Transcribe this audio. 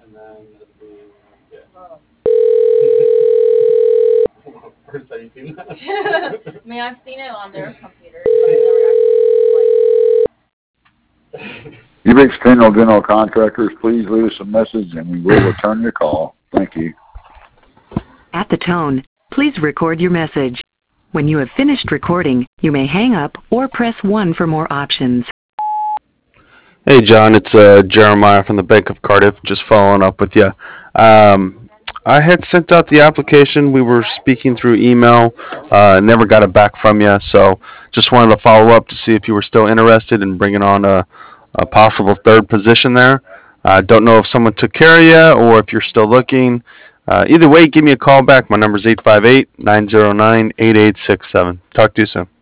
First time you've seen that? I mean, I've seen it on their computers, but I never actually Ubix General Contractors, please leave us a message and we will return your call. Thank you. At the tone, please record your message. When you have finished recording, you may hang up or press 1 for more options. Hey, John, it's Jeremiah from the Bank of Cardiff, just following up with you. I had sent out the application. We were speaking through email. Never got it back from you, so just wanted to follow up to see if you were still interested in bringing on a possible third position there. Don't know if someone took care of you or if you're still looking. Either way, give me a call back. My number is 858-909-8867. Talk to you soon.